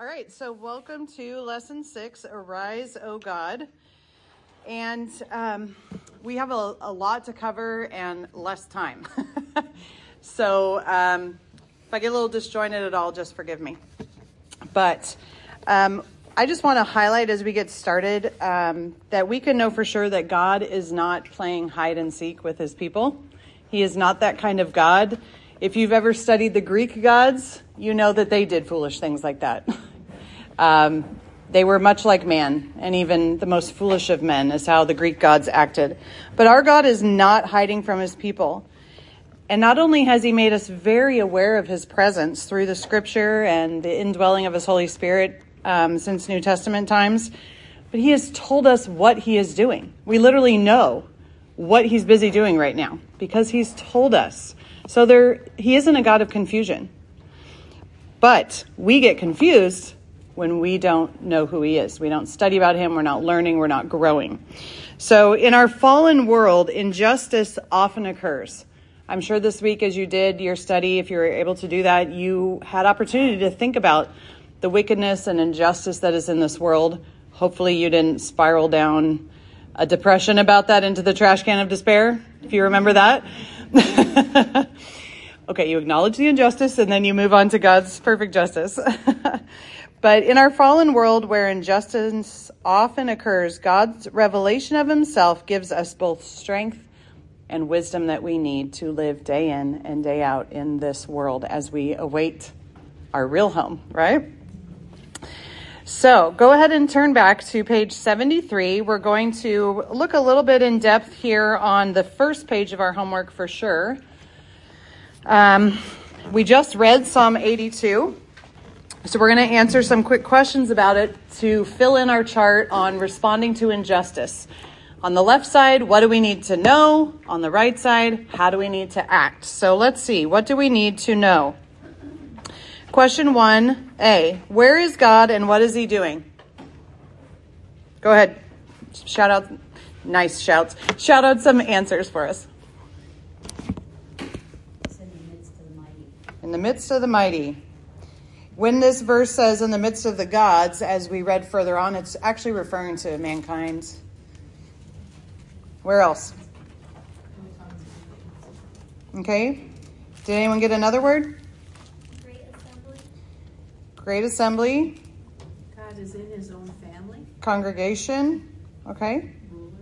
All right, so welcome to Lesson 6, Arise, O God. And we have a lot to cover and less time. So if I get a little disjointed at all, just forgive me. But I just want to highlight as we get started that we can know for sure that God is not playing hide and seek with his people. He is not that kind of God. If you've ever studied the Greek gods, you know that they did foolish things like that. They were much like man, and even the most foolish of men is how the Greek gods acted. But our God is not hiding from his people. And not only has he made us very aware of his presence through the scripture and the indwelling of his Holy Spirit since New Testament times, but he has told us what he is doing. We literally know what he's busy doing right now because he's told us. So he isn't a God of confusion. But we get confused when we don't know who he is. We don't study about him. We're not learning. We're not growing. So in our fallen world, injustice often occurs. I'm sure this week as you did your study, if you were able to do that, you had opportunity to think about the wickedness and injustice that is in this world. Hopefully you didn't spiral down a depression about that into the trash can of despair, if you remember that. Okay, you acknowledge the injustice and then you move on to God's perfect justice. But in our fallen world where injustice often occurs, God's revelation of himself gives us both strength and wisdom that we need to live day in and day out in this world as we await our real home, right? So go ahead and turn back to page 73. We're going to look a little bit in depth here on the first page of our homework for sure. We just read Psalm 82. So we're going to answer some quick questions about it to fill in our chart on responding to injustice. On the left side, what do we need to know? On the right side, how do we need to act? So let's see. What do we need to know? Question 1A. Where is God and what is he doing? Go ahead. Shout out. Nice shouts. Shout out some answers for us. It's in the midst of the mighty. In the midst of the mighty. When this verse says in the midst of the gods, as we read further on, it's actually referring to mankind. Where else? Okay. Did anyone get another word? Great assembly. Great assembly. God is in his own family. Congregation. Okay. Rulers.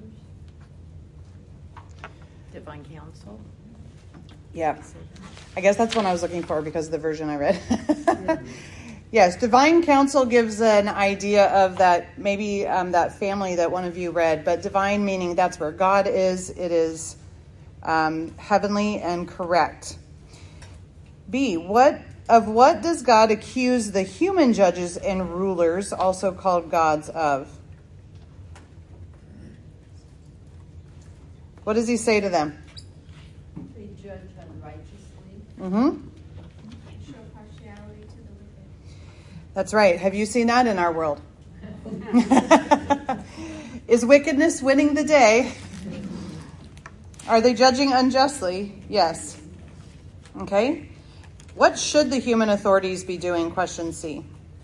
Divine council. Yeah. I guess that's what I was looking for because of the version I read. Yes, divine counsel gives an idea of that, maybe that family that one of you read, but divine meaning that's where God is. It is heavenly and correct. B, what does God accuse the human judges and rulers, also called gods, of? What does he say to them? They judge unrighteously. Mm-hmm. Show partiality to the wicked. That's right. Have you seen that in our world? Is wickedness winning the day? Are they judging unjustly? Yes. Okay. What should the human authorities be doing? Question C.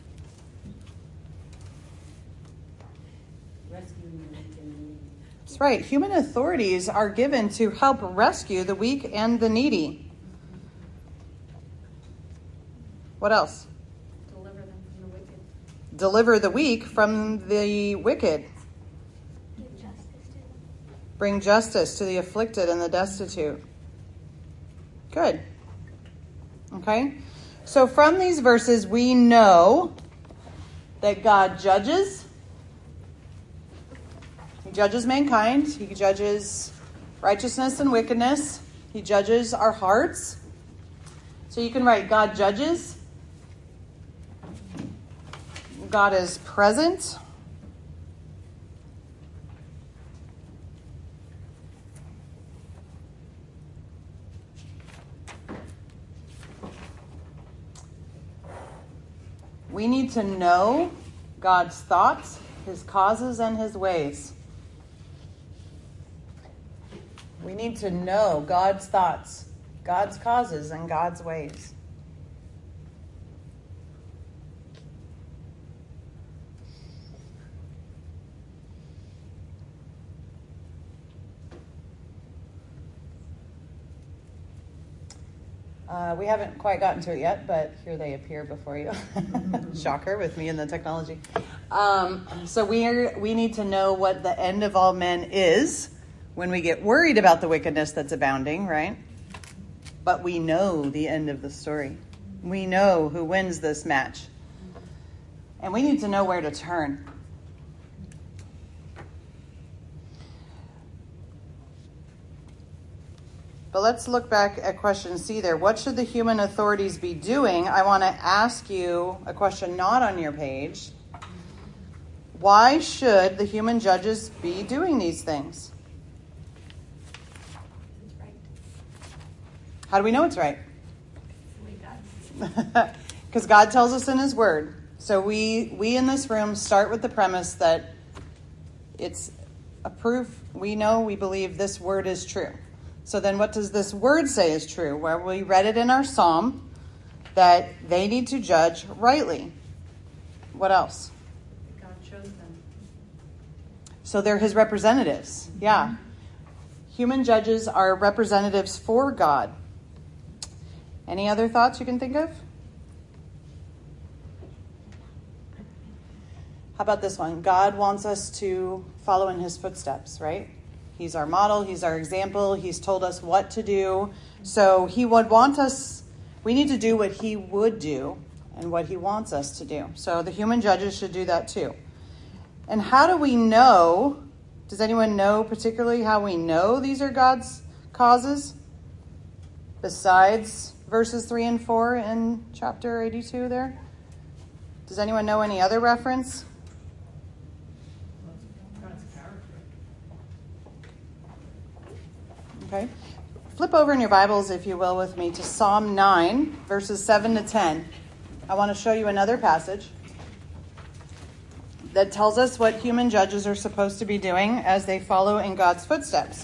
Rescuing the weak and the needy. That's right. Human authorities are given to help rescue the weak and the needy. What else? Deliver them from the wicked. Deliver the weak from the wicked. Give justice to them. Bring justice to the afflicted and the destitute. Good. Okay. So from these verses, we know that God judges. He judges mankind. He judges righteousness and wickedness. He judges our hearts. So you can write God judges. God is present. We need to know God's thoughts, his causes, and his ways. We need to know God's thoughts, God's causes, and God's ways. We haven't quite gotten to it yet, but here they appear before you. Shocker with me and the technology. So we need to know what the end of all men is when we get worried about the wickedness that's abounding, right? But we know the end of the story. We know who wins this match. And we need to know where to turn. But let's look back at question C there. What should the human authorities be doing? I want to ask you a question not on your page. Why should the human judges be doing these things? It's right. How do we know it's right? We got Because God tells us in his word. So we in this room start with the premise that it's a proof. We know, we believe this word is true. So then what does this word say is true? Well, we read it in our psalm that they need to judge rightly. What else? God chose them. So they're his representatives. Yeah. Human judges are representatives for God. Any other thoughts you can think of? How about this one? God wants us to follow in his footsteps, right? He's our model. He's our example. He's told us what to do. So he would want us, we need to do what he would do and what he wants us to do. So the human judges should do that too. And how do we know? Does anyone know particularly how we know these are God's causes? Besides verses 3 and 4 in chapter 82 there? Does anyone know any other reference? Okay. Flip over in your Bibles, if you will, with me to Psalm 9, verses 7 to 10. I want to show you another passage that tells us what human judges are supposed to be doing as they follow in God's footsteps.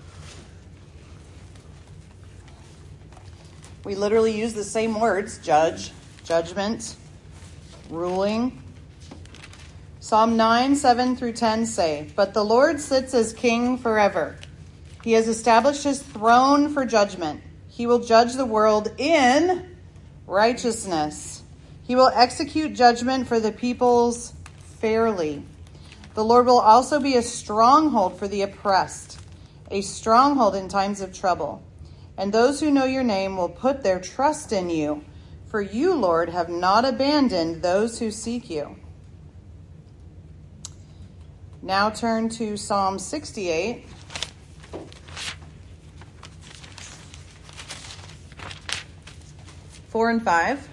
We literally use the same words: judge, judgment, ruling. Psalm 9, 7 through 10 say, "But the Lord sits as king forever. He has established his throne for judgment. He will judge the world in righteousness. He will execute judgment for the peoples fairly. The Lord will also be a stronghold for the oppressed, a stronghold in times of trouble. And those who know your name will put their trust in you. For you, Lord, have not abandoned those who seek you." Now turn to Psalm 68. Four and 5.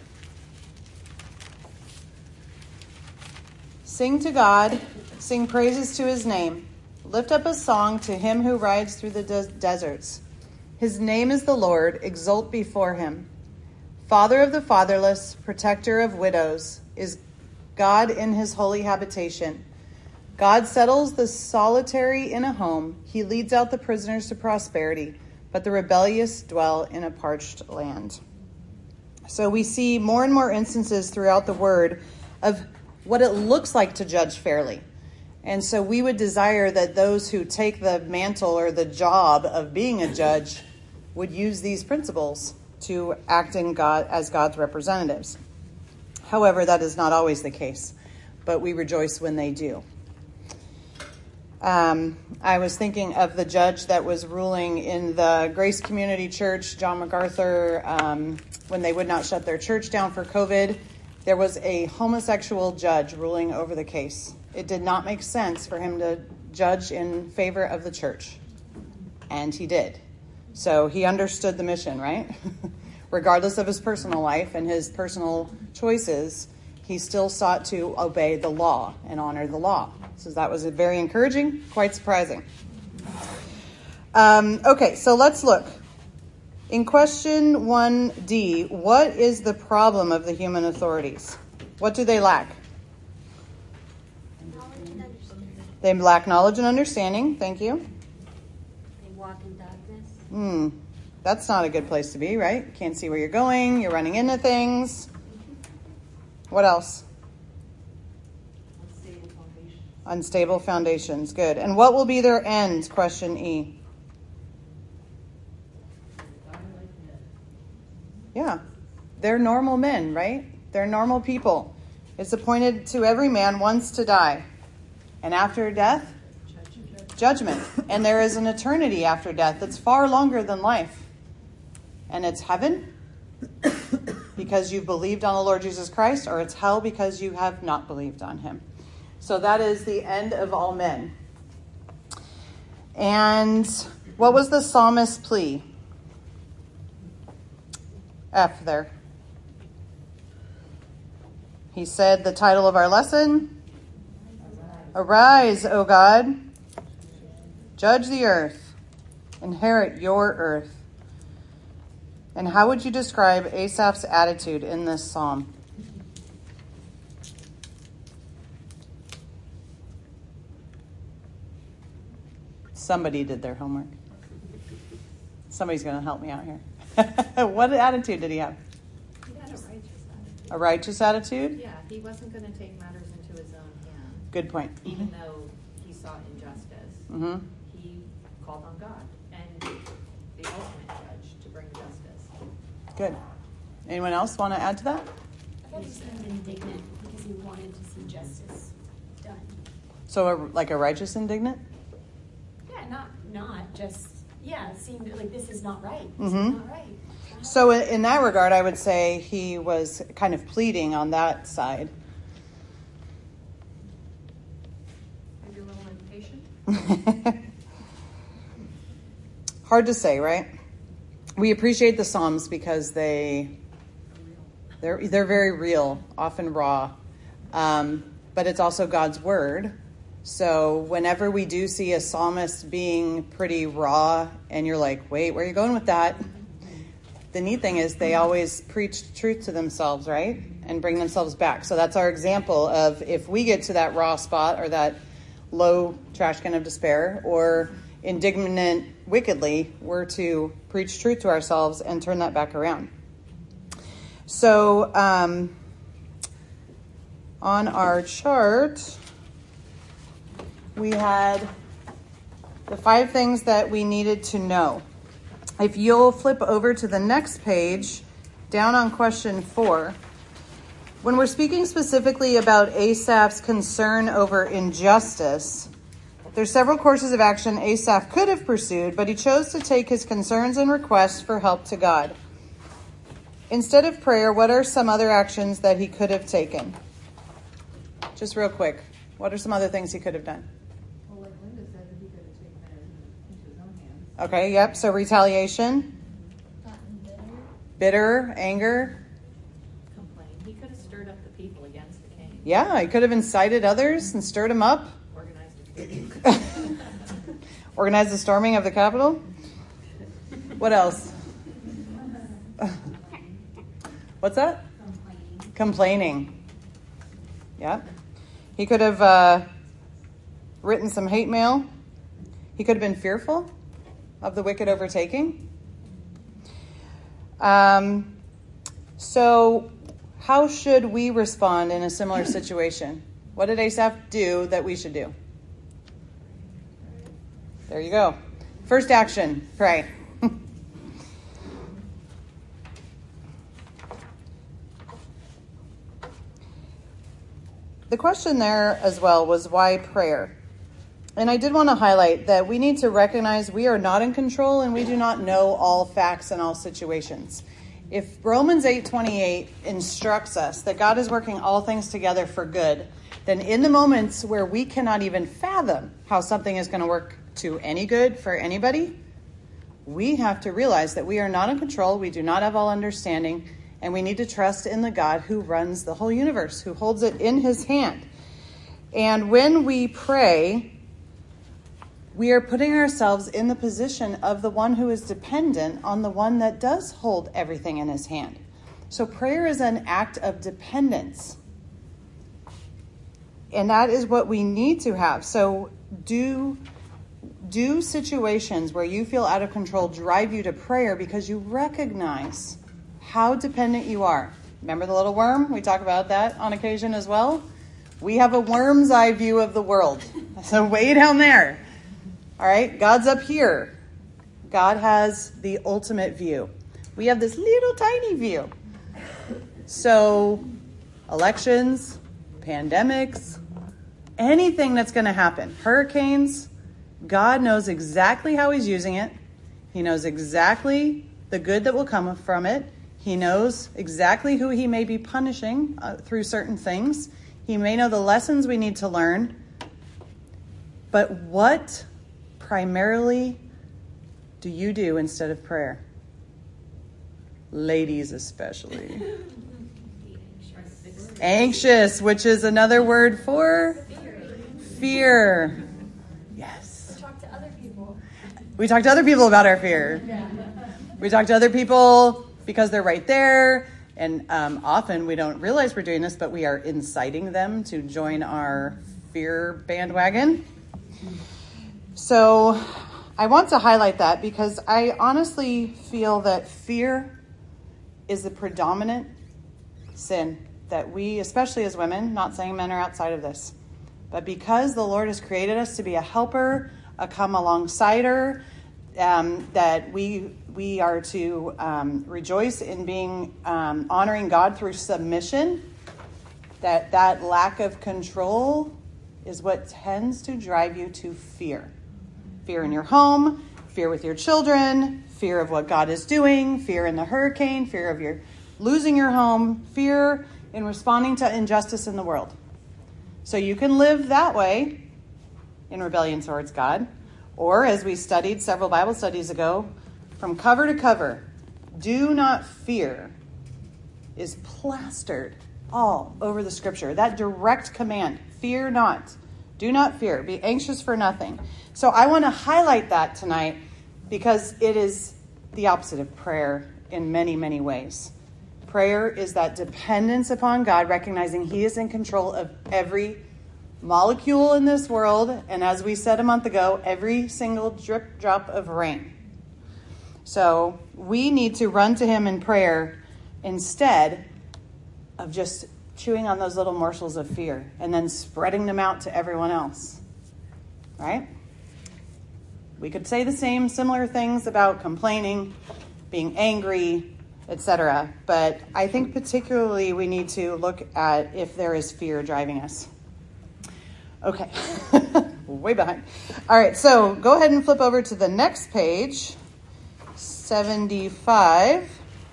Sing to God, sing praises to his name. Lift up a song to him who rides through the deserts. His name is the Lord, exult before him. Father of the fatherless, protector of widows, is God in his holy habitation. God settles the solitary in a home. He leads out the prisoners to prosperity, but the rebellious dwell in a parched land. So we see more and more instances throughout the word of what it looks like to judge fairly. And so we would desire that those who take the mantle or the job of being a judge would use these principles to act in God as God's representatives. However, that is not always the case, but we rejoice when they do. I was thinking of the judge that was ruling in the Grace Community Church, John MacArthur, when they would not shut their church down for COVID. There was a homosexual judge ruling over the case. It did not make sense for him to judge in favor of the church. And he did. So he understood the mission, right? Regardless of his personal life and his personal choices, he still sought to obey the law and honor the law. So that was very encouraging, quite surprising. Okay, so let's look. In question 1D, what is the problem of the human authorities? What do they lack? Knowledge and understanding. They lack knowledge and understanding. Thank you. They walk in darkness. That's not a good place to be, right? Can't see where you're going. You're running into things. What else? Unstable foundations. Good. And what will be their end? Question E. Yeah. They're normal men, right? They're normal people. It's appointed to every man once to die. And after death, judgment. And there is an eternity after death that's far longer than life. And it's heaven because you've believed on the Lord Jesus Christ, or it's hell because you have not believed on him. So that is the end of all men. And what was the psalmist's plea? F there. He said the title of our lesson, Arise, O God, judge the earth, inherit your earth. And how would you describe Asaph's attitude in this psalm? Somebody did their homework. Somebody's going to help me out here. What attitude did he have? He had a righteous attitude. A righteous attitude? Yeah, he wasn't going to take matters into his own hands. Good point. Even though he saw injustice, Mm-hmm. he called on God and the ultimate judge to bring justice. Good. Anyone else want to add to that? I thought he was kind of indignant because he wanted to see justice done. So like a righteous indignant? Yeah, not just, it seemed like this is not right. This is Mhm. not right. So in that regard, I would say he was kind of pleading on that side. Maybe a little impatient. Hard to say, right? We appreciate the Psalms because they're very real, often raw, but it's also God's word. So whenever we do see a psalmist being pretty raw, and you're like, "Wait, where are you going with that?" The neat thing is they always preach truth to themselves, right, and bring themselves back. So that's our example of if we get to that raw spot or that low trash can of despair or indignant wickedly, we're to preach truth to ourselves and turn that back around. So on our chart, we had the 5 things that we needed to know. If you'll flip over to the next page, down on question 4, when we're speaking specifically about Asaph's concern over injustice, there's several courses of action Asaph could have pursued, but he chose to take his concerns and requests for help to God. Instead of prayer, what are some other actions that he could have taken? Just real quick, what are some other things he could have done? Well, like Linda said, that he could have taken matters into his own hands. Okay, yep, so retaliation, bitter, anger. Complain. He could have stirred up the people against the king. Yeah, he could have incited others and stirred them up. Organized a king. Organized the storming of the Capitol. What else? What's that? Complaining. Yeah. He could have written some hate mail. He could have been fearful of the wicked overtaking. So how should we respond in a similar situation? What did Asaph do that we should do? There you go. First action, pray. The question there as well was why prayer? And I did want to highlight that we need to recognize we are not in control and we do not know all facts in all situations. If Romans 8:28 instructs us that God is working all things together for good, then in the moments where we cannot even fathom how something is going to work to any good for anybody, we have to realize that we are not in control, we do not have all understanding, and we need to trust in the God who runs the whole universe, who holds it in his hand. And when we pray, we are putting ourselves in the position of the one who is dependent on the one that does hold everything in his hand. So prayer is an act of dependence. And that is what we need to have. So do situations where you feel out of control drive you to prayer because you recognize how dependent you are. Remember the little worm? We talk about that on occasion as well. We have a worm's eye view of the world. So way down there. All right, God's up here. God has the ultimate view. We have this little tiny view. So elections, pandemics, anything that's going to happen, hurricanes, God knows exactly how he's using it. He knows exactly the good that will come from it. He knows exactly who he may be punishing through certain things. He may know the lessons we need to learn. But what primarily do you do instead of prayer? Ladies especially. Anxious, which is another word for fear. Yes. Talk to other people. We talk to other people about our fear. We talk to other people because they're right there. And often we don't realize we're doing this, but we are inciting them to join our fear bandwagon. So I want to highlight that because I honestly feel that fear is the predominant sin that we, especially as women, not saying men are outside of this, but because the Lord has created us to be a helper, a come alongside-er, that we are to rejoice in being honoring God through submission, that lack of control is what tends to drive you to fear. Fear in your home, fear with your children, fear of what God is doing, fear in the hurricane, fear of your losing your home, fear in responding to injustice in the world. So you can live that way in rebellion towards God. Or, as we studied several Bible studies ago, from cover to cover, do not fear is plastered all over the scripture. That direct command, fear not. Do not fear. Be anxious for nothing. So I want to highlight that tonight because it is the opposite of prayer in many, many ways. Prayer is that dependence upon God, recognizing he is in control of every molecule in this world, and as we said a month ago, every single drip drop of rain. So we need to run to him in prayer instead of just chewing on those little morsels of fear and then spreading them out to everyone else. Right? We could say the same similar things about complaining, being angry, etc. But I think particularly we need to look at if there is fear driving us. Okay, way behind. All right, so go ahead and flip over to the next page, 75.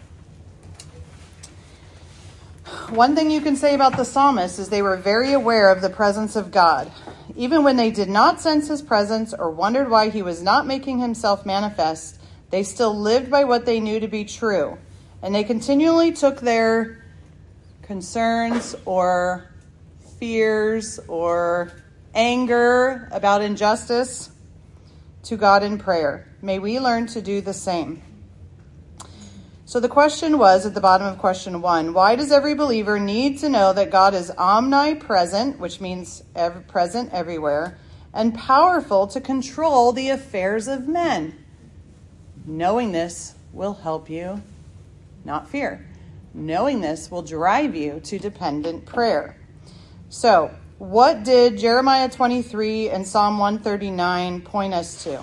One thing you can say about the psalmists is they were very aware of the presence of God. Even when they did not sense his presence or wondered why he was not making himself manifest, they still lived by what they knew to be true. And they continually took their concerns or fears or anger about injustice to God in prayer. May we learn to do the same. So the question was at the bottom of question 1, why does every believer need to know that God is omnipresent, which means present everywhere, and powerful to control the affairs of men? Knowing this will help you not fear. Knowing this will drive you to dependent prayer. So, what did Jeremiah 23 and Psalm 139 point us to?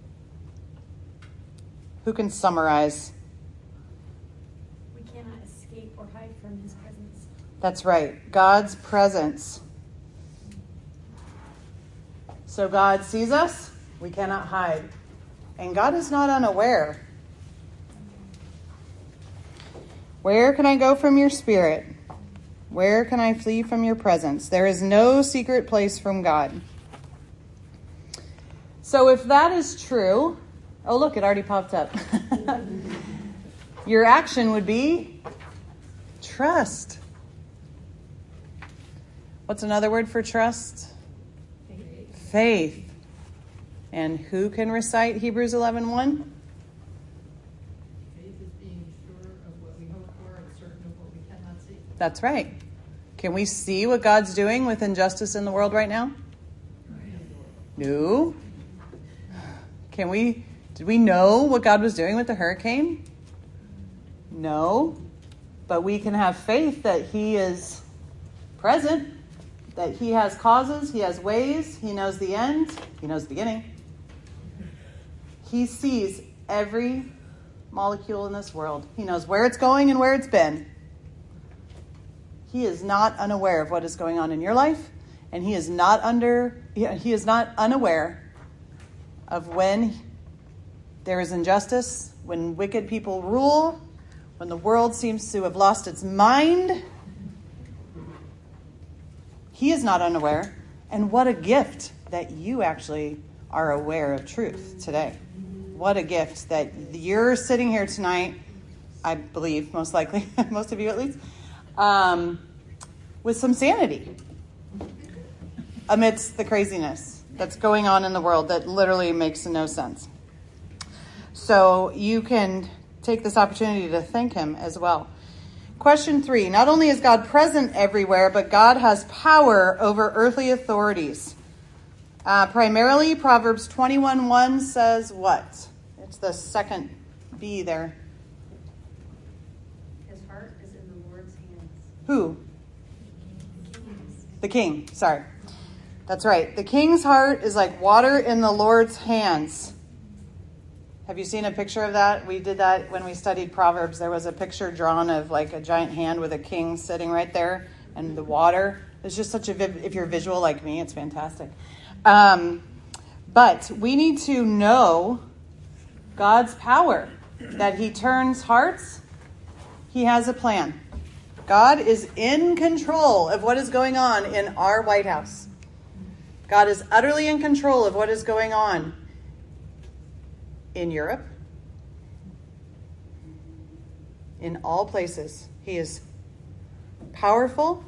Who can summarize? We cannot escape or hide from his presence. That's right, God's presence. So God sees us, we cannot hide. And God is not unaware. Where can I go from your spirit? Where can I flee from your presence? There is no secret place from God. So if that is true, oh look, it already popped up. Your action would be trust. What's another word for trust? Faith. And who can recite Hebrews 11:1? Faith is being sure of what we hope for and certain of what we cannot see. That's right. Can we see what God's doing with injustice in the world right now? No. Did we know what God was doing with the hurricane? No. But we can have faith that he is present, that he has causes, he has ways, he knows the end, he knows the beginning. He sees every molecule in this world. He knows where it's going and where it's been. He is not unaware of what is going on in your life, and he is not unaware of when there is injustice, when wicked people rule, when the world seems to have lost its mind. He is not unaware. And what a gift that you actually are aware of truth today. What a gift that you're sitting here tonight, I believe, most likely, most of you at least, with some sanity amidst the craziness that's going on in the world that literally makes no sense. So you can take this opportunity to thank him as well. Question 3, not only is God present everywhere, but God has power over earthly authorities. Primarily, Proverbs 21:1 says what? It's the second B there. His heart is in the Lord's hands. Who? The king, sorry. That's right. The king's heart is like water in the Lord's hands. Have you seen a picture of that? We did that when we studied Proverbs. There was a picture drawn of like a giant hand with a king sitting right there and the water. It's just such a, if you're visual like me, it's fantastic. But we need to know God's power, that he turns hearts. He has a plan. God is in control of what is going on in our White House. God is utterly in control of what is going on in Europe, in all places. He is powerful.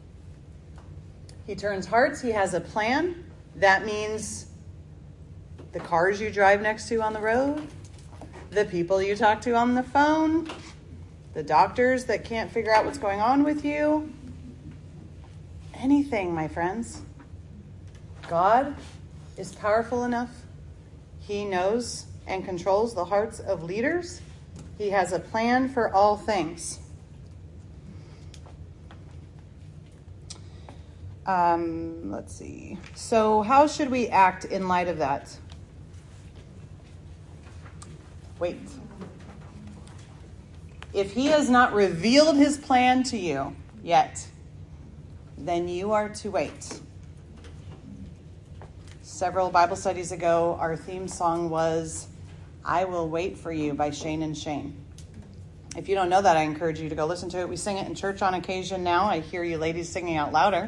He turns hearts. He has a plan. That means the cars you drive next to on the road, the people you talk to on the phone, the doctors that can't figure out what's going on with you. Anything, my friends. God is powerful enough. He knows and controls the hearts of leaders. He has a plan for all things. Let's see. So how should we act in light of that? Wait. If he has not revealed his plan to you yet, then you are to wait. Several Bible studies ago, our theme song was I Will Wait for You by Shane and Shane. If you don't know that, I encourage you to go listen to it. We sing it in church on occasion now. I hear you ladies singing out louder.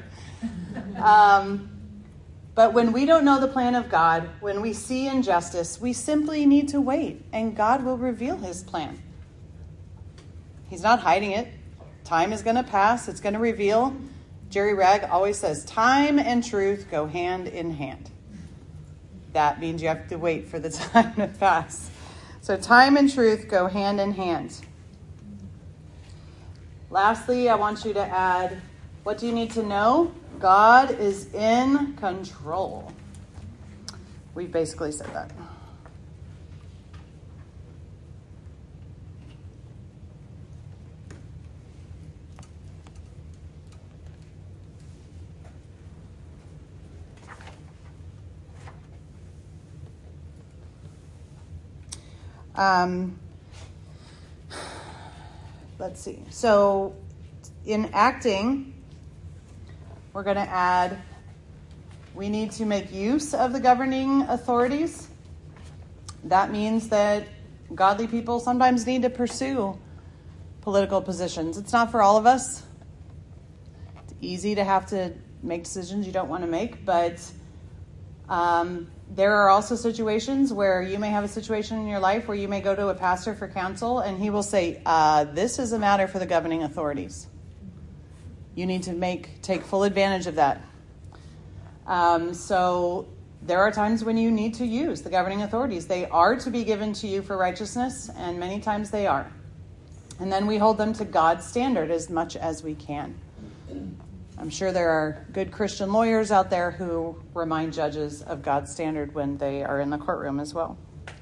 But when we don't know the plan of God, when we see injustice, we simply need to wait, and God will reveal his plan. He's not hiding it. Time is going to pass. It's going to reveal. Jerry Ragg always says, time and truth go hand in hand. That means you have to wait for the time to pass. So time and truth go hand in hand. Lastly, I want you to add, what do you need to know? God is in control. We've basically said that. Let's see. So in acting, we're going to add, we need to make use of the governing authorities. That means that godly people sometimes need to pursue political positions. It's not for all of us. It's easy to have to make decisions you don't want to make, but there are also situations where you may have a situation in your life where you may go to a pastor for counsel and he will say, this is a matter for the governing authorities. You need to take full advantage of that. So there are times when you need to use the governing authorities. They are to be given to you for righteousness, and many times they are. And then we hold them to God's standard as much as we can. I'm sure there are good Christian lawyers out there who remind judges of God's standard when they are in the courtroom as well.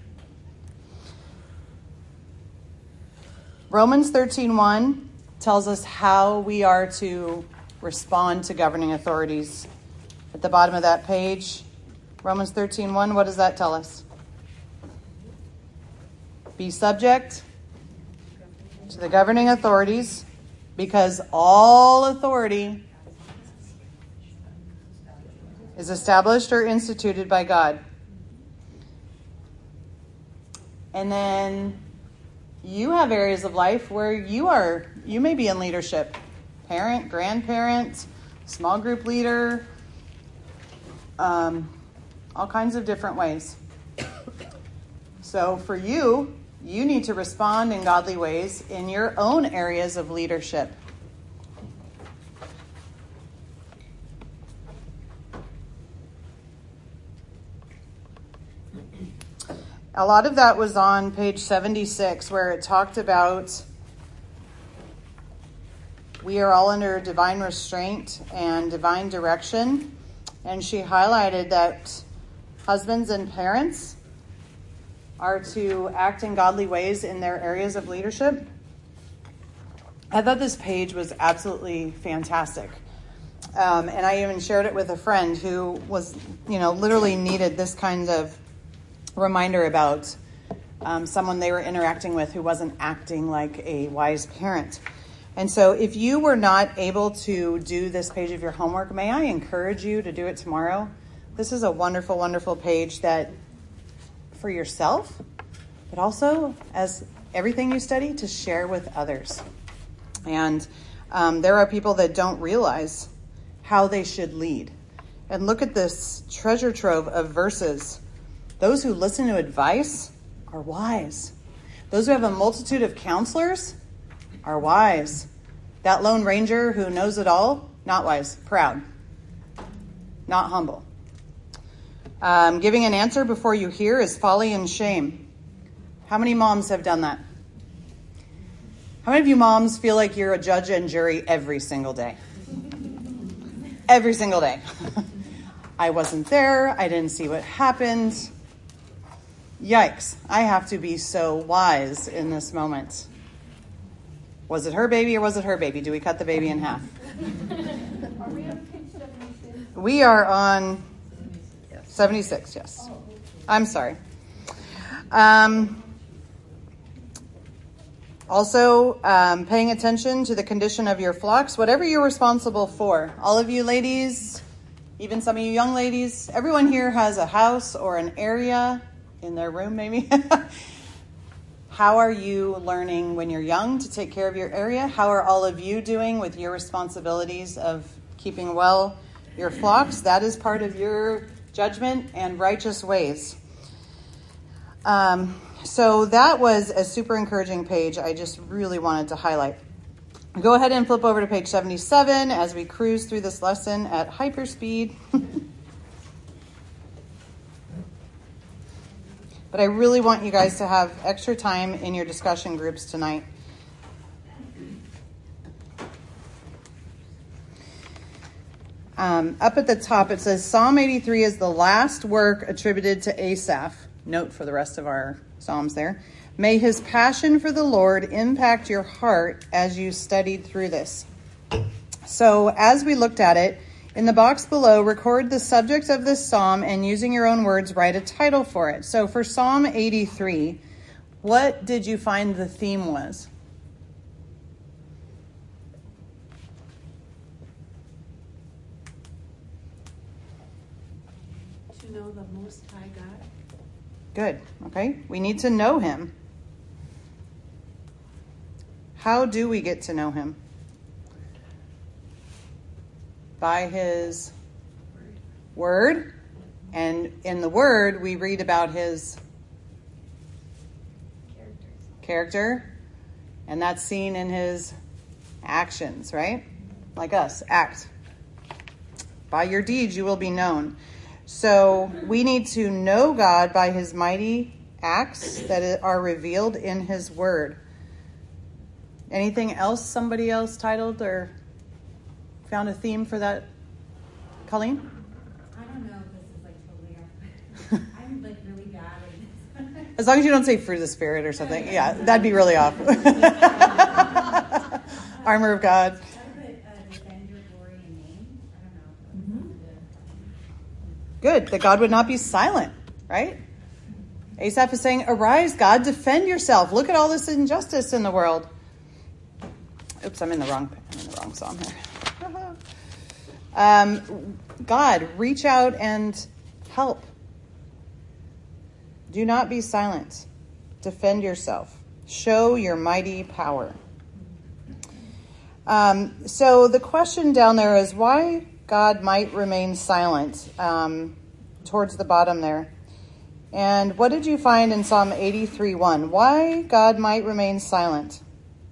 Romans 13:1 tells us how we are to respond to governing authorities. At the bottom of that page, Romans 13:1, what does that tell us? Be subject to the governing authorities, because all authority is established or instituted by God. And then you have areas of life where you may be in leadership. Parent, grandparent, small group leader, all kinds of different ways. So for you need to respond in godly ways in your own areas of leadership. A lot of that was on page 76, where it talked about we are all under divine restraint and divine direction. And she highlighted that husbands and parents are to act in godly ways in their areas of leadership. I thought this page was absolutely fantastic. And I even shared it with a friend who was, literally needed this kind of reminder about someone they were interacting with who wasn't acting like a wise parent. And so if you were not able to do this page of your homework, may I encourage you to do it tomorrow? This is a wonderful, wonderful page that for yourself, but also as everything you study to share with others. And there are people that don't realize how they should lead. And look at this treasure trove of verses. Those who listen to advice are wise. Those who have a multitude of counselors are wise. That lone ranger who knows it all, not wise, proud, not humble. Giving an answer before you hear is folly and shame. How many moms have done that? How many of you moms feel like you're a judge and jury every single day? Every single day. I wasn't there. I didn't see what happened. Yikes. I have to be so wise in this moment. Was it her baby or was it her baby? Do we cut the baby in half? Are we on page 76? We are on 76, yes. I'm sorry. Also, paying attention to the condition of your flocks, whatever you're responsible for. All of you ladies, even some of you young ladies, everyone here has a house or an area in their room maybe. How are you learning when you're young to take care of your area? How are all of you doing with your responsibilities of keeping well your flocks? That is part of your judgment and righteous ways. So that was a super encouraging page. I just really wanted to highlight. Go ahead and flip over to page 77 as we cruise through this lesson at hyperspeed. But I really want you guys to have extra time in your discussion groups tonight. Up at the top, it says Psalm 83 is the last work attributed to Asaph. Note for the rest of our Psalms there. May his passion for the Lord impact your heart as you studied through this. So as we looked at it, in the box below, record the subject of this psalm and using your own words, write a title for it. So for Psalm 83, what did you find the theme was? To know the Most High God. Good. Okay. We need to know him. How do we get to know him? By his word. And in the word, we read about his character. And that's seen in his actions, right? Like us, act. By your deeds, you will be known. So we need to know God by his mighty acts that are revealed in his word. Anything else somebody else titled or found a theme for that? Colleen? I don't know if this is like totally off. I'm like really bad at this. As long as you don't say fruit of the spirit or something. Yeah, that'd be really off. Armor of God. How to put defend your glory and name? I don't know. Good, that God would not be silent, right? Asaph is saying, arise, God, defend yourself. Look at all this injustice in the world. Oops, I'm in the wrong psalm here. God, reach out and help. Do not be silent. Defend yourself. Show your mighty power. So the question down there is why God might remain silent, towards the bottom there. And what did you find in Psalm 83:1? Why God might remain silent?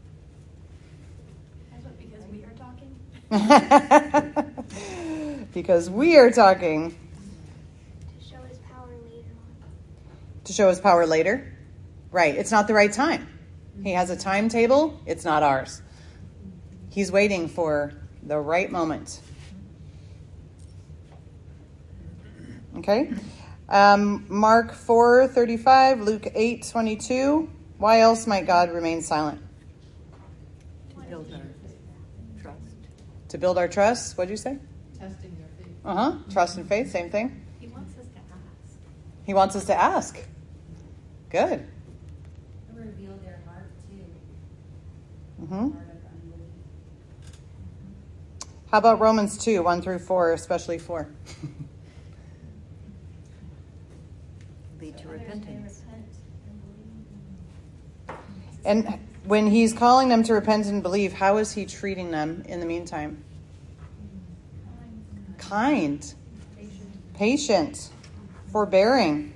Because we are talking. Because we are talking. To show his power later on. To show his power later? Right. It's not the right time. He has a timetable. It's not ours. He's waiting for the right moment. Okay. Mark 4:35, Luke 8:22. Why else might God remain silent? To build our trust. To build our trust. What did you say? Testing their faith. Trust and faith. Same thing. He wants us to ask. He wants us to ask. Good. To reveal their heart too. Mm-hmm. Heart of unbelief. How about Romans 2:1-4, especially 4? Lead to repentance. And when he's calling them to repent and believe, how is he treating them in the meantime? Kind. Patient. Forbearing.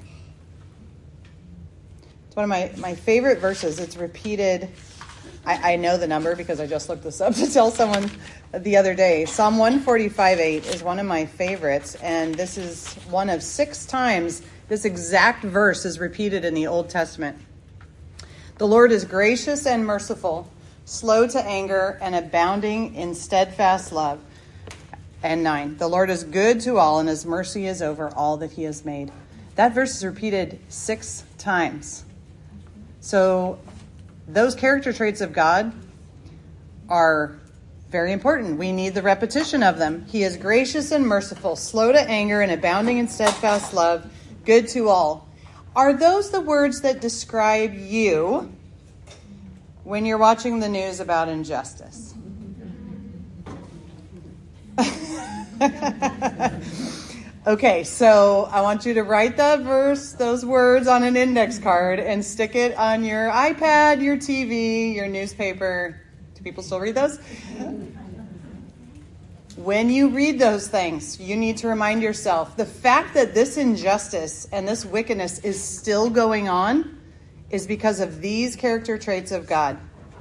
It's one of my favorite verses. It's repeated. I know the number because I just looked this up to tell someone the other day. Psalm 145:8 is one of my favorites. And this is one of 6 times this exact verse is repeated in the Old Testament. The Lord is gracious and merciful, slow to anger, and abounding in steadfast love. And 9, the Lord is good to all, and his mercy is over all that he has made. That verse is repeated 6 times. So those character traits of God are very important. We need the repetition of them. He is gracious and merciful, slow to anger, and abounding in steadfast love, good to all. Are those the words that describe you when you're watching the news about injustice? Okay, so I want you to write that verse, those words on an index card and stick it on your iPad, your TV, your newspaper. Do people still read those? When you read those things, you need to remind yourself, the fact that this injustice and this wickedness is still going on is because of these character traits of God.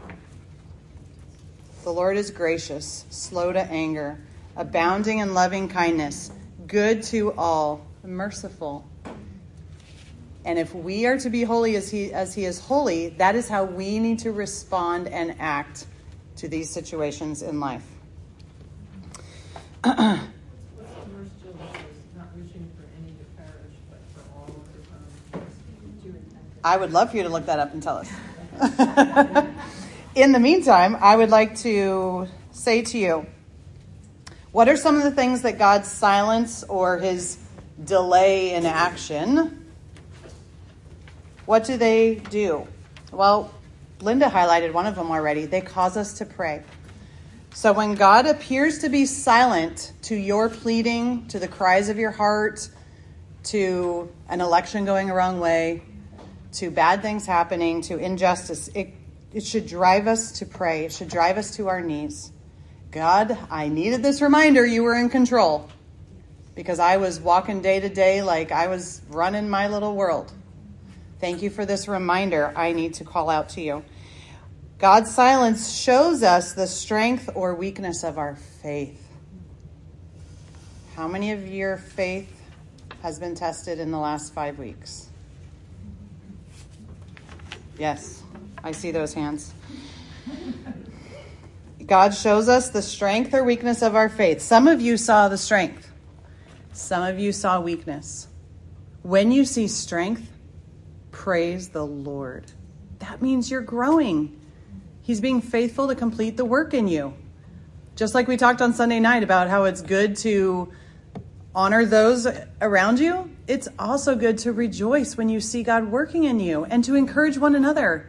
The Lord is gracious, slow to anger, abounding in loving kindness, good to all, merciful. And if we are to be holy as he is holy, that is how we need to respond and act to these situations in life. What's the verse Jill says? Not wishing for any to perish, but for all to come to repentance. I would love for you to look that up and tell us. In the meantime, I would like to say to you, what are some of the things that God's silence or his delay in action, what do they do? Well, Linda highlighted one of them already. They cause us to pray. So when God appears to be silent to your pleading, to the cries of your heart, to an election going the wrong way, to bad things happening, to injustice, it should drive us to pray. It should drive us to our knees. God, I needed this reminder you were in control because I was walking day to day like I was running my little world. Thank you for this reminder. I need to call out to you. God's silence shows us the strength or weakness of our faith. How many of your faith has been tested in the last 5 weeks? Yes, I see those hands. God shows us the strength or weakness of our faith. Some of you saw the strength. Some of you saw weakness. When you see strength, praise the Lord. That means you're growing. He's being faithful to complete the work in you. Just like we talked on Sunday night about how it's good to honor those around you, it's also good to rejoice when you see God working in you and to encourage one another.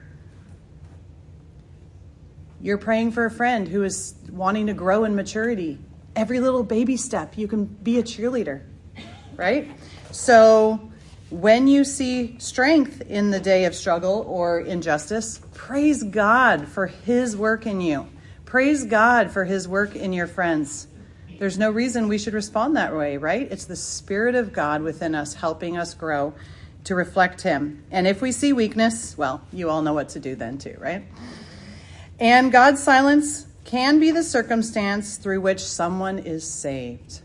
You're praying for a friend who is wanting to grow in maturity. Every little baby step, you can be a cheerleader, right? So when you see strength in the day of struggle or injustice, praise God for his work in you. Praise God for his work in your friends. There's no reason we should respond that way, right? It's the Spirit of God within us helping us grow to reflect him. And if we see weakness, well, you all know what to do then too, right? And God's silence can be the circumstance through which someone is saved.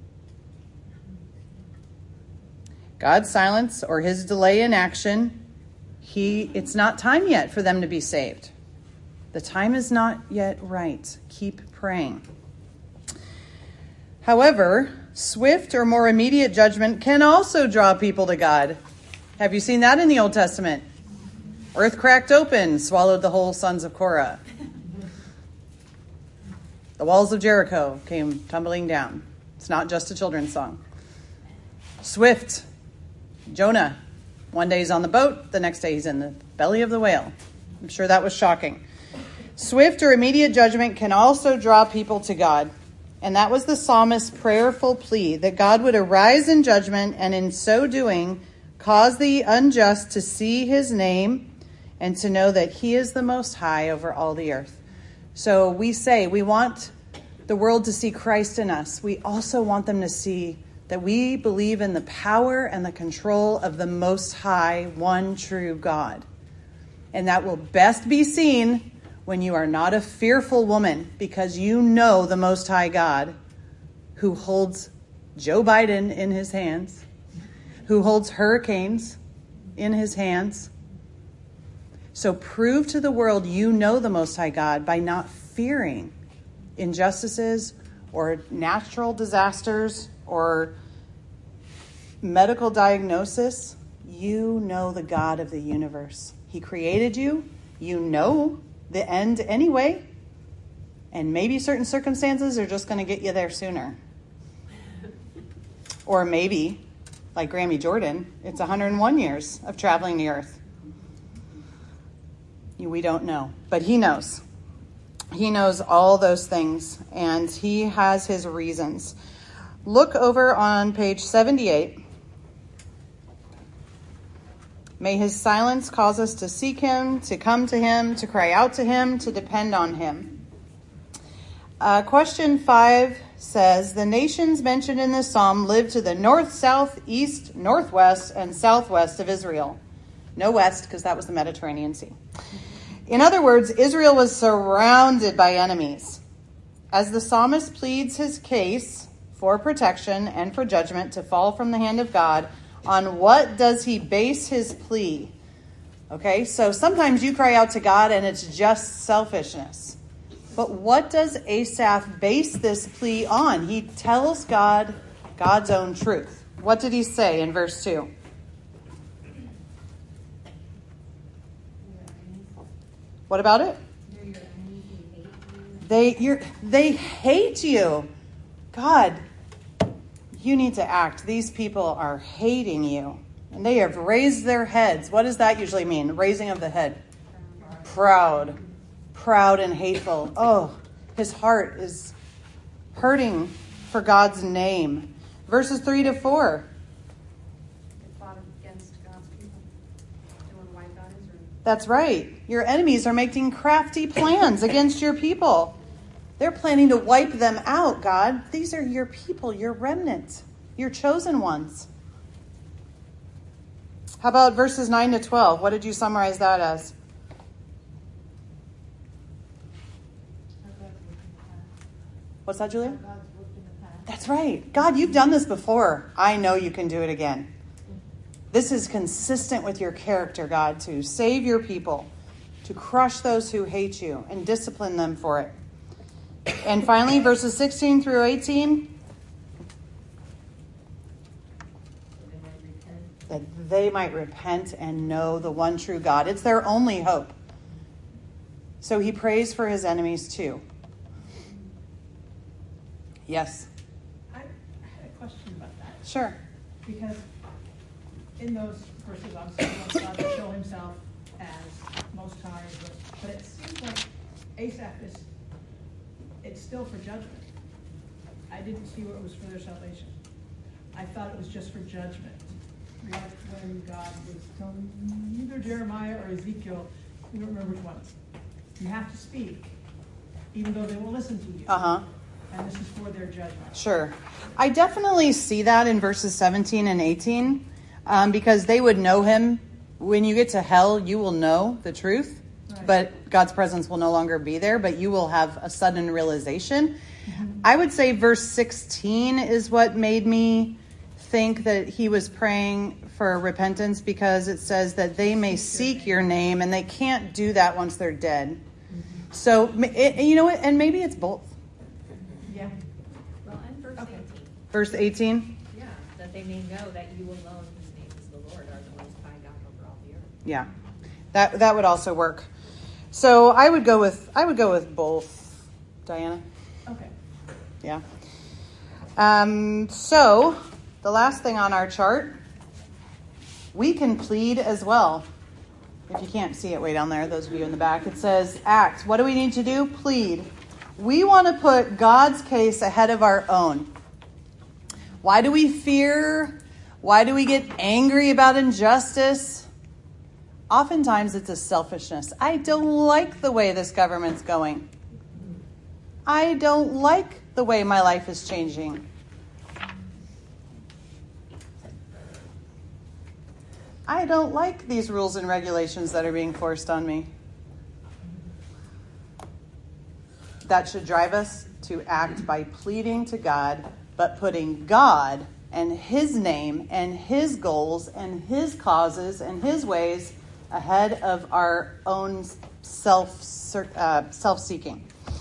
God's silence or his delay in action, it's not time yet for them to be saved. The time is not yet right. Keep praying. However, swift or more immediate judgment can also draw people to God. Have you seen that in the Old Testament? Earth cracked open, swallowed the whole sons of Korah. The walls of Jericho came tumbling down. It's not just a children's song. Swift, Jonah. One day he's on the boat, the next day he's in the belly of the whale. I'm sure that was shocking. Swift or immediate judgment can also draw people to God. And that was the psalmist's prayerful plea, that God would arise in judgment and in so doing cause the unjust to see his name and to know that he is the Most High over all the earth. So we say we want the world to see Christ in us. We also want them to see that we believe in the power and the control of the Most High, one true God. And that will best be seen when you are not a fearful woman, because you know the Most High God who holds Joe Biden in his hands, who holds hurricanes in his hands. So prove to the world you know the Most High God by not fearing injustices or natural disasters or medical diagnosis. You know the God of the universe. He created you. You know the end anyway. And maybe certain circumstances are just going to get you there sooner. Or maybe, like Grammy Jordan, it's 101 years of traveling the earth. We don't know, but he knows. He knows all those things, and he has his reasons. Look over on page 78. May his silence cause us to seek him, to come to him, to cry out to him, to depend on him. Question 5 says, the nations mentioned in this psalm live to the north, south, east, northwest, and southwest of Israel. No west, because that was the Mediterranean Sea. In other words, Israel was surrounded by enemies. As the psalmist pleads his case for protection and for judgment to fall from the hand of God, on what does he base his plea? Okay, so sometimes you cry out to God and it's just selfishness. But what does Asaph base this plea on? He tells God God's own truth. What did he say in verse 2? What about it? They hate you. God, you need to act. These people are hating you. And they have raised their heads. What does that usually mean? Raising of the head. Proud. Proud and hateful. Oh, his heart is hurting for God's name. Verses 3 to 4. That's right. Your enemies are making crafty plans against your people. They're planning to wipe them out, God. These are your people, your remnant, your chosen ones. How about verses 9 to 12? What did you summarize that as? What's that, Julia? That's right. God, you've done this before. I know you can do it again. This is consistent with your character, God, to save your people, to crush those who hate you and discipline them for it. And finally, verses 16 through 18, that they might repent and know the one true God. It's their only hope. So he prays for his enemies too. Yes? I had a question about that. Sure. Because in those verses, obviously, he wants God to show himself as Most High, but it seems like Asaph it's still for judgment. I didn't see where it was for their salvation. I thought it was just for judgment. Like when God was telling either Jeremiah or Ezekiel, I don't remember which one. You have to speak, even though they won't listen to you. Uh-huh. And this is for their judgment. Sure. I definitely see that in verses 17 and 18, because they would know him. When you get to hell, you will know the truth, Right. but God's presence will no longer be there, but you will have a sudden realization. Mm-hmm. I would say verse 16 is what made me think that he was praying for repentance, because it says that they may seek your name, and they can't do that once they're dead. So, you know what? And maybe it's both. Yeah. Well, and verse Okay. 18. Verse 18. Yeah, that they may know that you alone, whose name is the Lord, are the Most High God over all the earth. Yeah, that would also work. So I would go with both, Diana. Okay. Yeah. So the last thing on our chart, we can plead as well. If you can't see it way down there, those of you in the back, it says act. What do we need to do? Plead. We want to put God's case ahead of our own. Why do we fear? Why do we get angry about injustice? Oftentimes it's a selfishness. I don't like the way this government's going. I don't like the way my life is changing. I don't like these rules and regulations that are being forced on me. That should drive us to act by pleading to God, but putting God and his name and his goals and his causes and his ways ahead of our own self-seeking.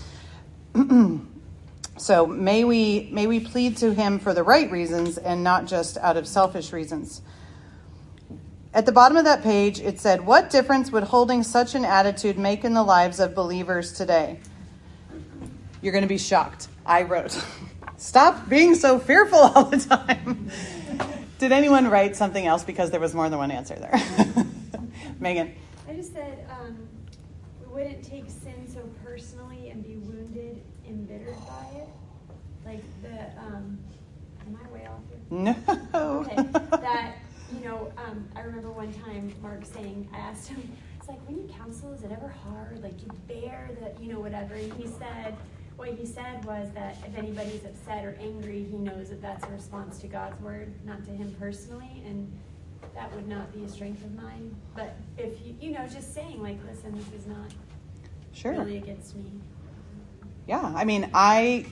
So may we plead to him for the right reasons and not just out of selfish reasons. At the bottom of that page, it said, what difference would holding such an attitude make in the lives of believers today? You're going to be shocked. I wrote, stop being so fearful all the time. Did anyone write something else? Because there was more than one answer there. Megan. I just said we wouldn't take sin so personally and be wounded, embittered by it. Like am I way off here? No. Okay, that, I remember one time Mark saying, I asked him, it's like, when you counsel, is it ever hard? Like, you bear the, whatever. And he said, what he said was that if anybody's upset or angry, he knows that that's a response to God's word, not to him personally. And that would not be a strength of mine. But if just saying, like, listen, this is not really against me. Yeah, I mean, I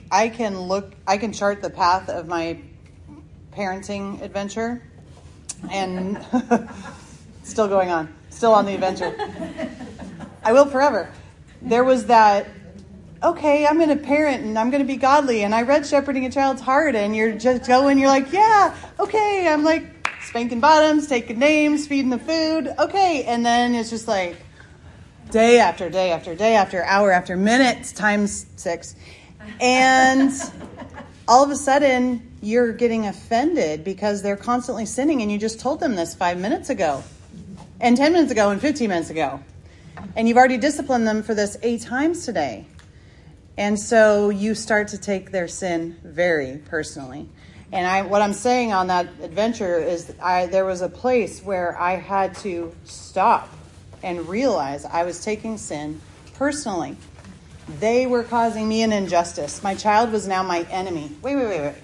can chart the path of my parenting adventure, and still going on, still on the adventure. I will forever. There was that, okay, I'm going to parent and I'm going to be godly, and I read Shepherding a Child's Heart, and you're just going, you're like, yeah, okay, I'm like spanking bottoms, taking names, feeding the food, okay, and then it's just like day after day after day after hour after minute times 6, and all of a sudden you're getting offended because they're constantly sinning, and you just told them this 5 minutes ago and 10 minutes ago and 15 minutes ago, and you've already disciplined them for this 8 times today. And so you start to take their sin very personally. And what I'm saying on that adventure is there was a place where I had to stop and realize I was taking sin personally. They were causing me an injustice. My child was now my enemy. Wait.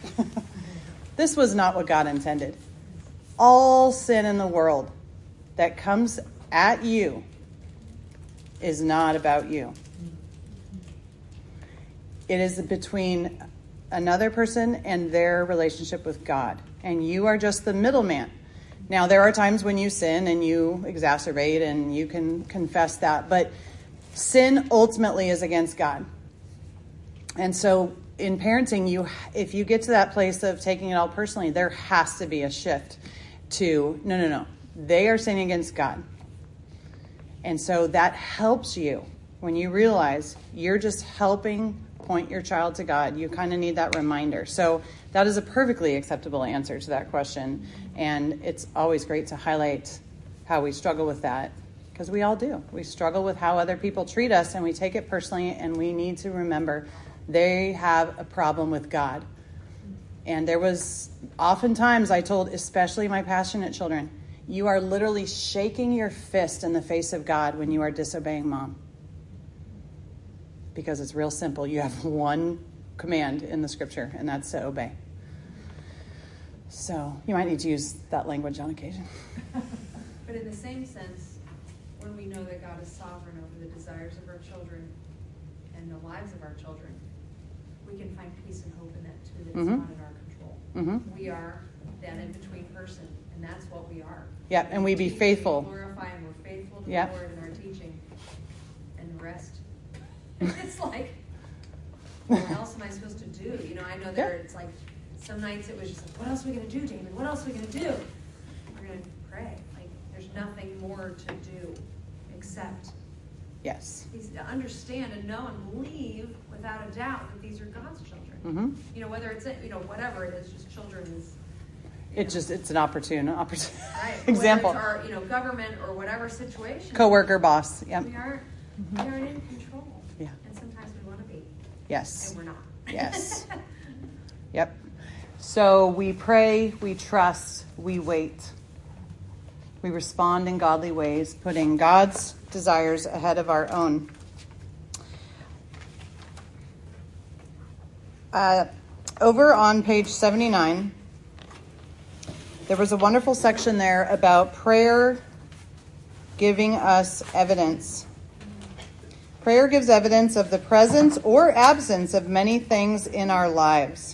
This was not what God intended. All sin in the world that comes at you is not about you. It is between another person and their relationship with God. And you are just the middleman. Now, there are times when you sin and you exacerbate, and you can confess that. But sin ultimately is against God. And so in parenting, if you get to that place of taking it all personally, there has to be a shift to, no. They are sinning against God. And so that helps you when you realize you're just helping point your child to God. You kind of need that reminder. So that is a perfectly acceptable answer to that question. And it's always great to highlight how we struggle with that, because we all do. We struggle with how other people treat us, and we take it personally, and we need to remember they have a problem with God. And there was oftentimes I told, especially my passionate children, you are literally shaking your fist in the face of God when you are disobeying mom. Because it's real simple. You have one command in the scripture, and that's to obey. So you might need to use that language on occasion. But in the same sense, when we know that God is sovereign over the desires of our children and the lives of our children, we can find peace and hope in that too, that it's not in our control. Mm-hmm. We are that in-between person, and that's what we are. Yeah, and we be faithful. We glorify and we're faithful to Yeah. the Lord in our teaching, and the rest. It's like, what else am I supposed to do? You know, I know it's like, some nights it was just like, what else are we going to do, David? What else are we going to do? We're going to pray. Like, there's nothing more to do except Yes. to understand and know and believe without a doubt that these are God's children. Mm-hmm. You know, whether it's, whatever it is, just children is. It's an opportune Right. example. Whether it's our, government or whatever situation. Coworker, boss. Yep. We aren't in control. Yeah. And sometimes we want to be. Yes. And we're not. Yes. Yep. So we pray, we trust, we wait. We respond in godly ways, putting God's desires ahead of our own. Over on page 79, there was a wonderful section there about prayer giving us evidence. Prayer gives evidence of the presence or absence of many things in our lives.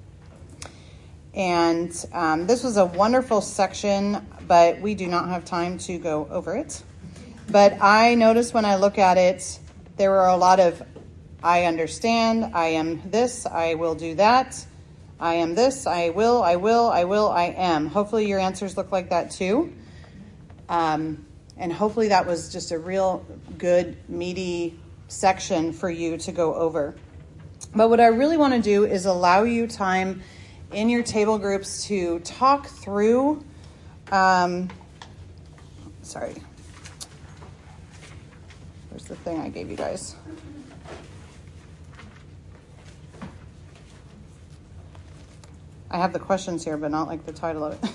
And this was a wonderful section, but we do not have time to go over it. But I noticed when I look at it, there were a lot of, I understand, I am this, I will do that, I am this, I am. Hopefully your answers look like that too. And hopefully that was just a real good, meaty section for you to go over. But what I really want to do is allow you time in your table groups to talk through, where's the thing I gave you guys? I have the questions here, but not like the title of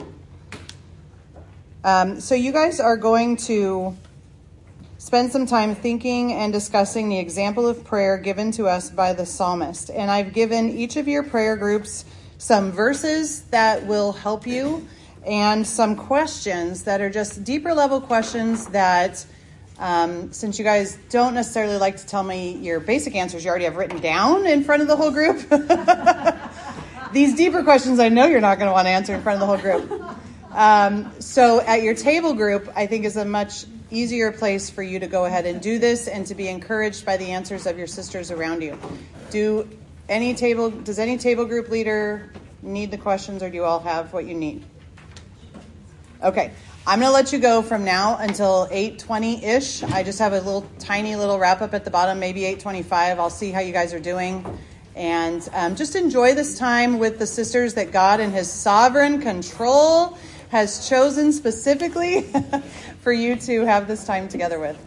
it. So you guys are going to spend some time thinking and discussing the example of prayer given to us by the psalmist. And I've given each of your prayer groups some verses that will help you and some questions that are just deeper level questions that, since you guys don't necessarily like to tell me your basic answers you already have written down in front of the whole group, these deeper questions I know you're not going to want to answer in front of the whole group. So at your table group, I think is a much easier place for you to go ahead and do this and to be encouraged by the answers of your sisters around you. Does any table group leader need the questions, or do you all have what you need? Okay. I'm going to let you go from now until 8:20-ish. I just have a tiny little wrap up at the bottom, maybe 8:25. I'll see how you guys are doing. And just enjoy this time with the sisters that God in his sovereign control has chosen specifically for you to have this time together with.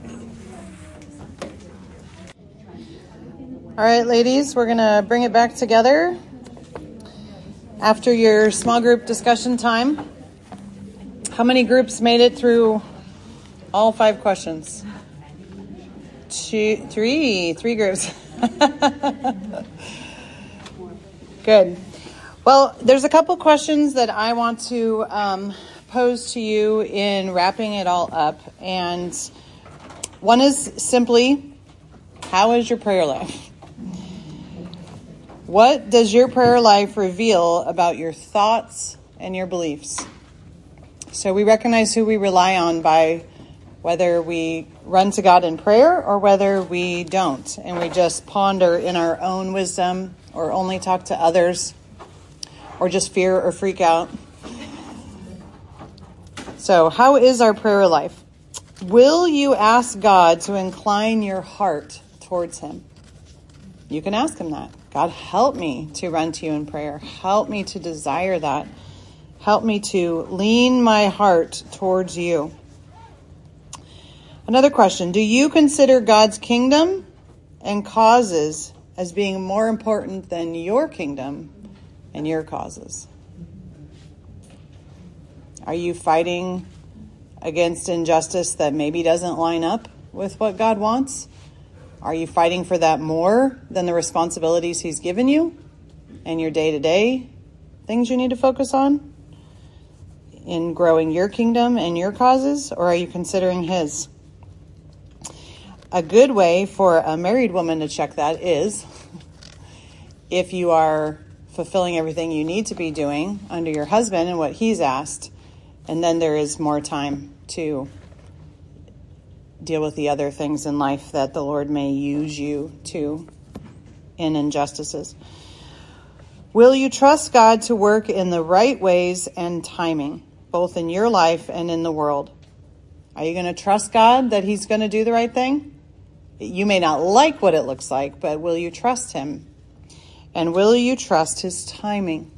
All right, ladies, we're going to bring it back together after your small group discussion time. How many groups made it through all 5 questions? 3 groups. Good. Well, there's a couple questions that I want to pose to you in wrapping it all up. And one is simply, how is your prayer life? What does your prayer life reveal about your thoughts and your beliefs? So we recognize who we rely on by whether we run to God in prayer or whether we don't. And we just ponder in our own wisdom or only talk to others or just fear or freak out. So how is our prayer life? Will you ask God to incline your heart towards him? You can ask him that. God, help me to run to you in prayer. Help me to desire that. Help me to lean my heart towards you. Another question. Do you consider God's kingdom and causes as being more important than your kingdom and your causes? Are you fighting against injustice that maybe doesn't line up with what God wants? Are you fighting for that more than the responsibilities he's given you and your day-to-day things you need to focus on in growing your kingdom and your causes? Or are you considering his? A good way for a married woman to check that is if you are fulfilling everything you need to be doing under your husband and what he's asked, and then there is more time to deal with the other things in life that the Lord may use you to in injustices. Will you trust God to work in the right ways and timing, both in your life and in the world? Are you going to trust God that he's going to do the right thing? You may not like what it looks like, but will you trust him? And will you trust his timing?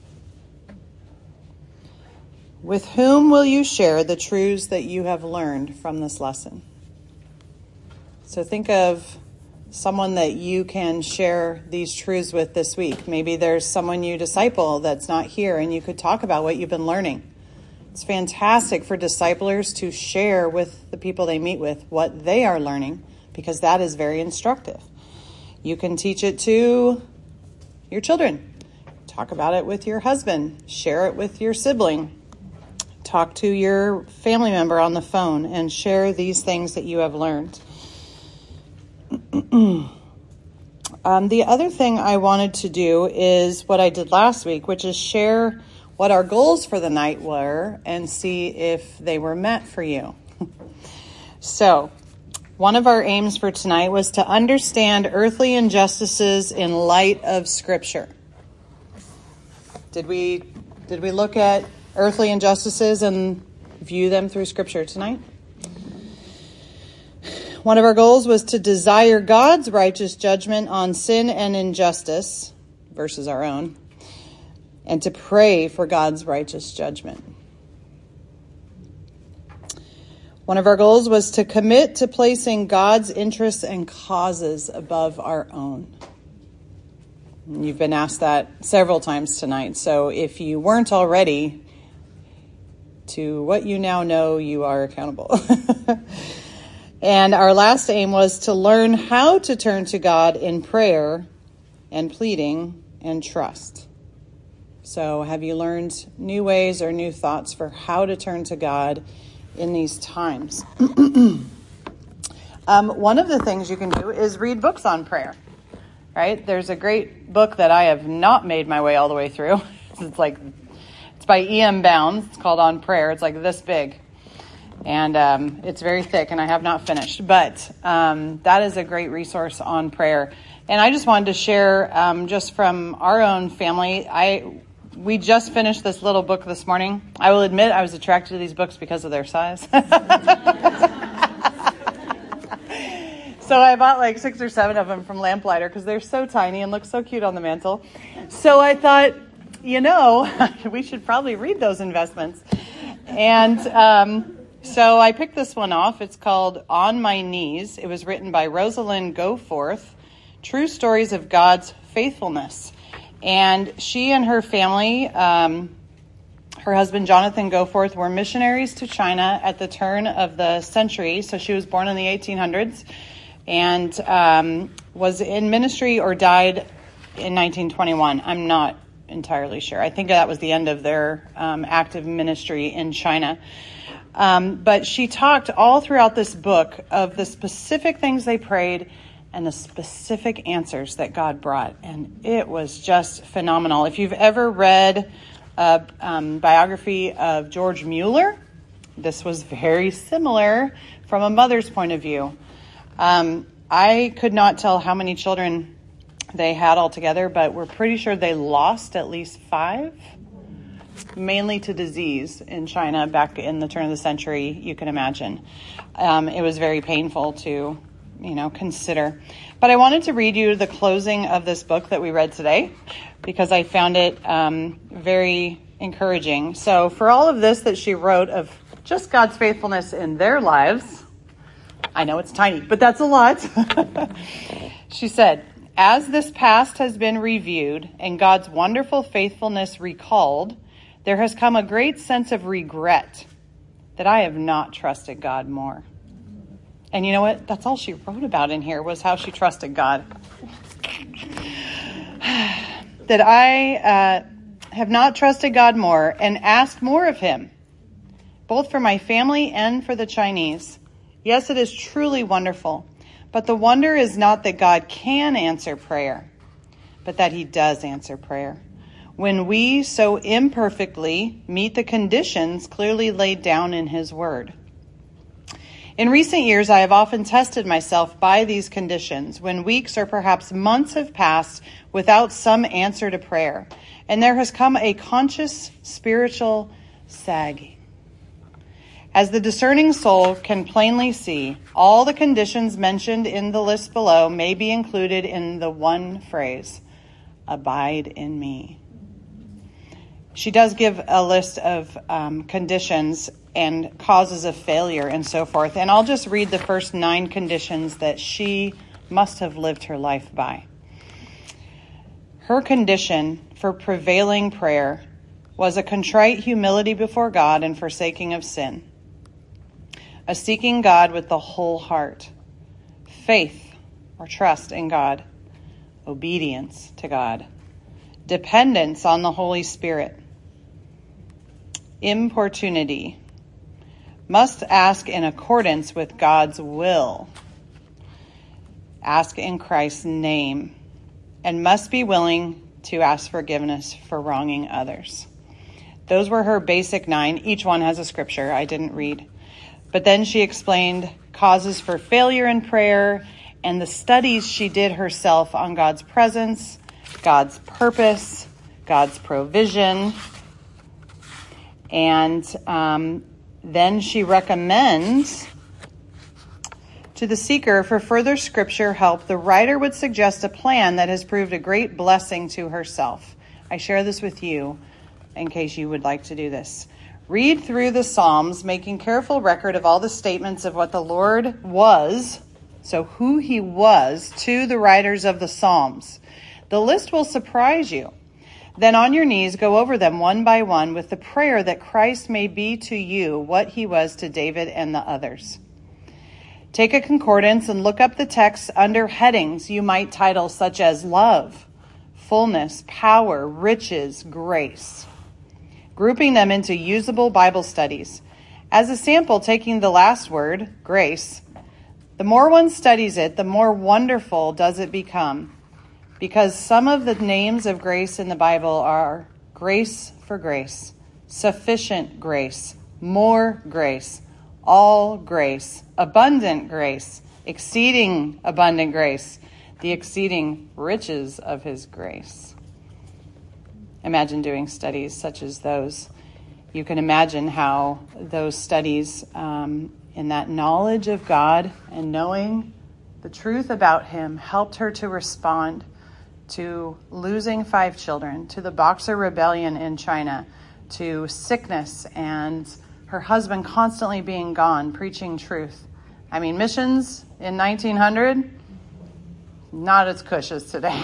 With whom will you share the truths that you have learned from this lesson? So think of someone that you can share these truths with this week. Maybe there's someone you disciple that's not here and you could talk about what you've been learning. It's fantastic for disciplers to share with the people they meet with what they are learning, because that is very instructive. You can teach it to your children. Talk about it with your husband. Share it with your sibling. Talk to your family member on the phone and share these things that you have learned. The other thing I wanted to do is what I did last week, which is share what our goals for the night were and see if they were met for you. So, one of our aims for tonight was to understand earthly injustices in light of Scripture. Did we look at earthly injustices and view them through Scripture tonight? One of our goals was to desire God's righteous judgment on sin and injustice versus our own, and to pray for God's righteous judgment. One of our goals was to commit to placing God's interests and causes above our own. You've been asked that several times tonight, so if you weren't already, to what you now know, you are accountable. And our last aim was to learn how to turn to God in prayer and pleading and trust. So have you learned new ways or new thoughts for how to turn to God in these times? One of the things you can do is read books on prayer, right? There's a great book that I have not made my way all the way through. It's by E.M. Bounds. It's called On Prayer. It's like this big. And it's very thick, and I have not finished. But that is a great resource on prayer. And I just wanted to share, just from our own family, we just finished this little book this morning. I will admit I was attracted to these books because of their size. So I bought like 6 or 7 of them from Lamplighter because they're so tiny and look so cute on the mantle. So I thought, we should probably read those investments. And so I picked this one off. It's called On My Knees. It was written by Rosalind Goforth, True Stories of God's Faithfulness. And she and her family, her husband Jonathan Goforth, were missionaries to China at the turn of the century. So she was born in the 1800s and was in ministry or died in 1921. I'm not entirely sure. I think that was the end of their active ministry in China. But she talked all throughout this book of the specific things they prayed and the specific answers that God brought. And it was just phenomenal. If you've ever read a biography of George Mueller, this was very similar from a mother's point of view. I could not tell how many children they had altogether, but we're pretty sure they lost at least 5, mainly to disease in China back in the turn of the century, you can imagine. It was very painful to consider. But I wanted to read you the closing of this book that we read today because I found it very encouraging. So for all of this that she wrote of just God's faithfulness in their lives, I know it's tiny, but that's a lot. She said, as this past has been reviewed and God's wonderful faithfulness recalled, there has come a great sense of regret that I have not trusted God more. And you know what? That's all she wrote about in here was how she trusted God. That I have not trusted God more and asked more of him, both for my family and for the Chinese. Yes, it is truly wonderful. But the wonder is not that God can answer prayer, but that he does answer prayer. When we so imperfectly meet the conditions clearly laid down in his word. In recent years, I have often tested myself by these conditions when weeks or perhaps months have passed without some answer to prayer, and there has come a conscious spiritual sagging. As the discerning soul can plainly see, all the conditions mentioned in the list below may be included in the one phrase, abide in me. She does give a list of conditions and causes of failure and so forth. And I'll just read the first 9 conditions that she must have lived her life by. Her condition for prevailing prayer was a contrite humility before God and forsaking of sin. A seeking God with the whole heart. Faith or trust in God. Obedience to God. Dependence on the Holy Spirit. Importunity. Must ask in accordance with God's will. Ask in Christ's name. And must be willing to ask forgiveness for wronging others. Those were her basic 9. Each one has a scripture I didn't read. But then she explained causes for failure in prayer and the studies she did herself on God's presence, God's purpose, God's provision. And then she recommends to the seeker for further scripture help. The writer would suggest a plan that has proved a great blessing to herself. I share this with you in case you would like to do this. Read through the Psalms, making careful record of all the statements of what the Lord was, so who he was, to the writers of the Psalms. The list will surprise you. Then on your knees, go over them one by one with the prayer that Christ may be to you what he was to David and the others. Take a concordance and look up the texts under headings you might title such as love, fullness, power, riches, grace. Grouping them into usable Bible studies. As a sample, taking the last word, grace, the more one studies it, the more wonderful does it become. Because some of the names of grace in the Bible are grace for grace, sufficient grace, more grace, all grace, abundant grace, exceeding abundant grace, the exceeding riches of his grace. Imagine doing studies such as those. You can imagine how those studies in that knowledge of God and knowing the truth about him helped her to respond to losing 5 children, to the Boxer Rebellion in China, to sickness and her husband constantly being gone, preaching truth. I mean, missions in 1900, not as cush as today.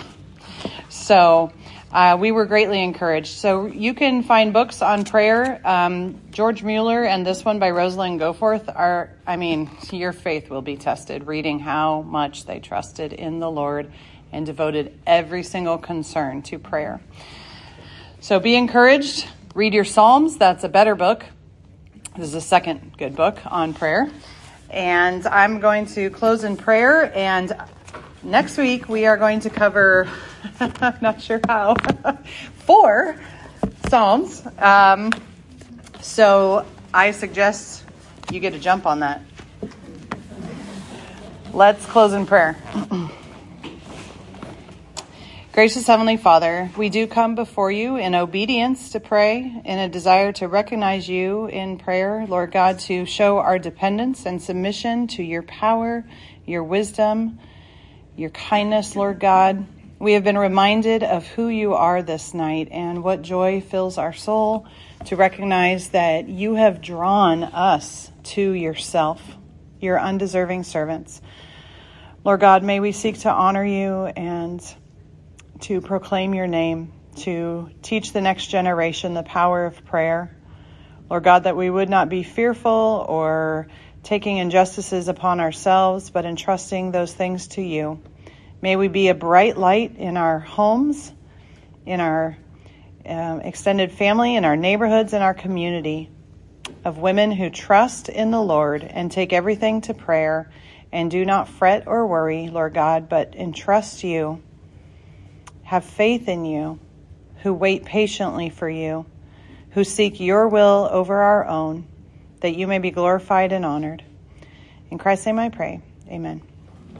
So we were greatly encouraged. So you can find books on prayer. George Mueller and this one by Rosalind Goforth are, your faith will be tested, reading how much they trusted in the Lord and devoted every single concern to prayer. So be encouraged. Read your Psalms. That's a better book. This is the second good book on prayer. And I'm going to close in prayer. And next week we are going to cover, I'm not sure how, 4 Psalms. So I suggest you get a jump on that. Let's close in prayer. Gracious Heavenly Father, we do come before you in obedience to pray, in a desire to recognize you in prayer, Lord God, to show our dependence and submission to your power, your wisdom, your kindness, Lord God. We have been reminded of who you are this night, and what joy fills our soul to recognize that you have drawn us to yourself, your undeserving servants. Lord God, may we seek to honor you and to proclaim your name, to teach the next generation the power of prayer. Lord God, that we would not be fearful or taking injustices upon ourselves, but entrusting those things to you. May we be a bright light in our homes, in our extended family, in our neighborhoods, in our community, of women who trust in the Lord and take everything to prayer and do not fret or worry, Lord God, but entrust you, have faith in you, who wait patiently for you, who seek your will over our own, that you may be glorified and honored. In Christ's name I pray. Amen.